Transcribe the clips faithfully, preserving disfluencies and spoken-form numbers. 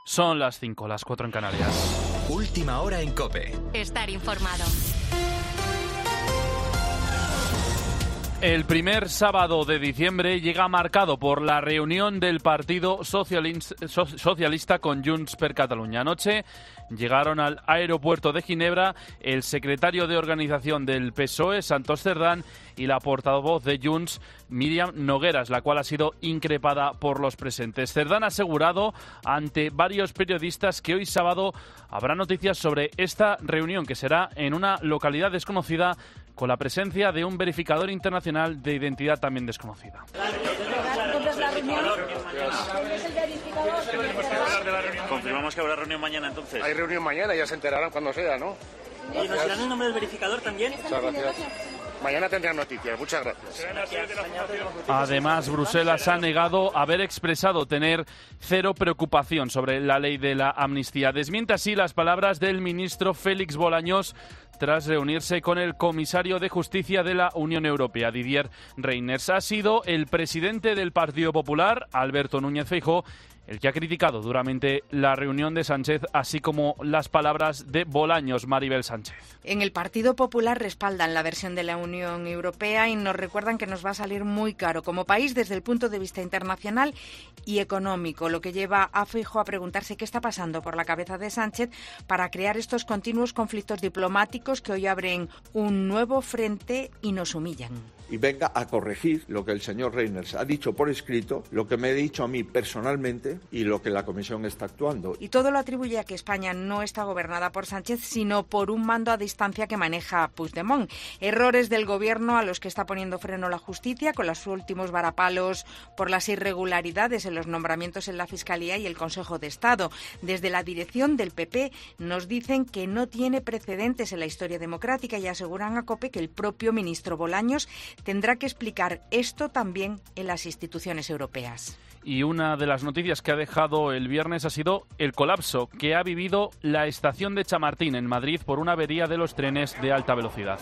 Son las cinco, las cuatro en Canarias. Última hora en COPE. Estar informado. El primer sábado de diciembre llega marcado por la reunión del Partido Socialista con Junts per Catalunya. Anoche llegaron al aeropuerto de Ginebra el secretario de organización del P S O E, Santos Cerdán, y la portavoz de Junts, Míriam Nogueras, la cual ha sido increpada por los presentes. Cerdán ha asegurado ante varios periodistas que hoy sábado habrá noticias sobre esta reunión, que será en una localidad desconocida, con la presencia de un verificador internacional de identidad también desconocida. Confirmamos que habrá reunión mañana, entonces. Hay reunión mañana, ya se enterarán cuando sea, ¿no? ¿Y nos dirán el nombre del verificador también? Muchas gracias. Mañana tendrán noticias. Muchas gracias. Además, Bruselas ha negado haber expresado tener cero preocupación sobre la ley de la amnistía. Desmiente así las palabras del ministro Félix Bolaños tras reunirse con el comisario de Justicia de la Unión Europea, Didier Reynders. Ha sido el presidente del Partido Popular, Alberto Núñez Feijóo, el que ha criticado duramente la reunión de Sánchez, así como las palabras de Bolaños. Maribel Sánchez. En el Partido Popular respaldan la versión de la Unión Europea y nos recuerdan que nos va a salir muy caro como país desde el punto de vista internacional y económico, lo que lleva a Feijóo a preguntarse qué está pasando por la cabeza de Sánchez para crear estos continuos conflictos diplomáticos que hoy abren un nuevo frente y nos humillan. Y venga a corregir lo que el señor Reynders ha dicho por escrito, lo que me ha dicho a mí personalmente y lo que la Comisión está actuando. Y todo lo atribuye a que España no está gobernada por Sánchez, sino por un mando a distancia que maneja Puigdemont. Errores del gobierno a los que está poniendo freno la justicia con los últimos varapalos por las irregularidades en los nombramientos en la Fiscalía y el Consejo de Estado. Desde la dirección del P P nos dicen que no tiene precedentes en la historia democrática y aseguran a COPE que el propio ministro Bolaños tendrá que explicar esto también en las instituciones europeas. Y una de las noticias que ha dejado el viernes ha sido el colapso que ha vivido la estación de Chamartín en Madrid por una avería de los trenes de alta velocidad.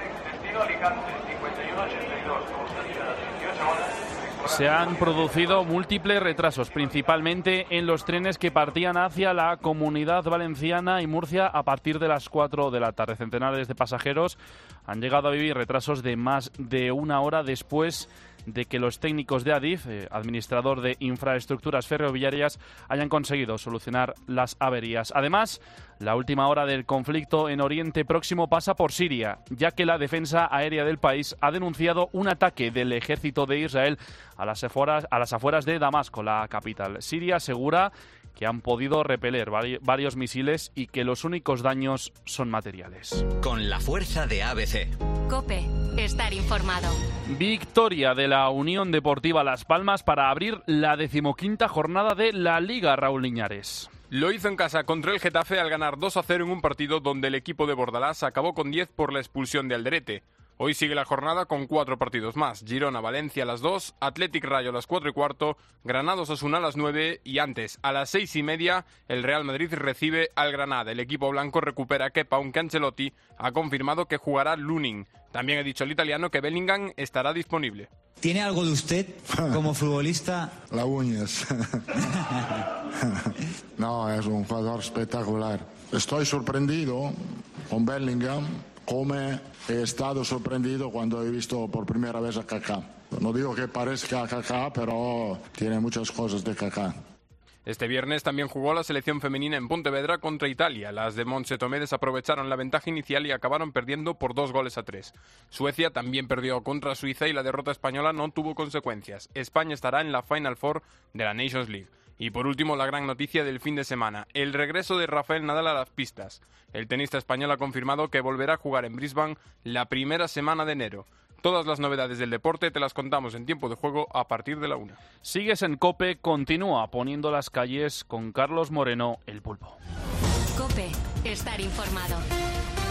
Se han producido múltiples retrasos, principalmente en los trenes que partían hacia la Comunidad Valenciana y Murcia a partir de las cuatro de la tarde. Centenares de pasajeros han llegado a vivir retrasos de más de una hora después de que los técnicos de Adif, eh, administrador de infraestructuras ferroviarias, hayan conseguido solucionar las averías. Además, la última hora del conflicto en Oriente Próximo pasa por Siria, ya que la defensa aérea del país ha denunciado un ataque del ejército de Israel a las afueras, a las afueras de Damasco, la capital. Siria asegura que han podido repeler vari- varios misiles y que los únicos daños son materiales. Con la fuerza de A B C. COPE. Estar informado. Victoria de la Unión Deportiva Las Palmas para abrir la decimoquinta jornada de la Liga, Raúl Liñares. Lo hizo en casa contra el Getafe al ganar dos a cero en un partido donde el equipo de Bordalás acabó con diez por la expulsión de Alderete. Hoy sigue la jornada con cuatro partidos más. Girona-Valencia a las dos, Athletic Rayo a las cuatro y cuarto, Granados-Osasuna a las nueve y antes, a las seis y media, el Real Madrid recibe al Granada. El equipo blanco recupera a Kepa, aunque Ancelotti ha confirmado que jugará Lunin. También ha dicho el italiano que Bellingham estará disponible. ¿Tiene algo de usted como futbolista? La uñas. No, es un jugador espectacular. Estoy sorprendido con Bellingham, como he estado sorprendido cuando he visto por primera vez a Kaká. No digo que parezca a Kaká, pero tiene muchas cosas de Kaká. Este viernes también jugó la selección femenina en Pontevedra contra Italia. Las de Montse Tomé desaprovecharon la ventaja inicial y acabaron perdiendo por dos goles a tres. Suecia también perdió contra Suiza y la derrota española no tuvo consecuencias. España estará en la Final Four de la Nations League. Y por último, la gran noticia del fin de semana, el regreso de Rafael Nadal a las pistas. El tenista español ha confirmado que volverá a jugar en Brisbane la primera semana de enero. Todas las novedades del deporte te las contamos en Tiempo de Juego a partir de la una. Sigues en COPE, continúa poniendo las calles con Carlos Moreno, el Pulpo. COPE. Estar informado.